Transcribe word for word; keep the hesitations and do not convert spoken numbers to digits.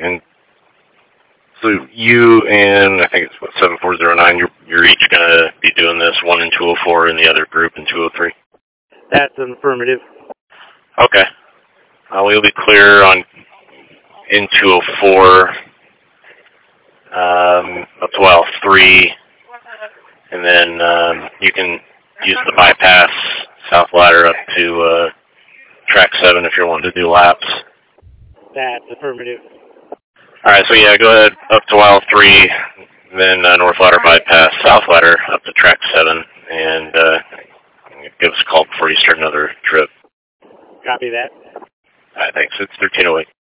And so you and I think it's what seven four zero nine. You're you're each going to be doing this. One in two oh four, and the other group in two oh three. That's an affirmative. Okay. Uh, we'll be clear on in two oh four, um, up to aisle three, and then um, you can use the bypass south ladder up to uh, track seven if you're wanting to do laps. That's affirmative. All right, so yeah, go ahead up to aisle three, then uh, north ladder bypass, south ladder up to track seven, and uh, give us a call before you start another trip. Copy that. All right, thanks. It's thirteen oh eight.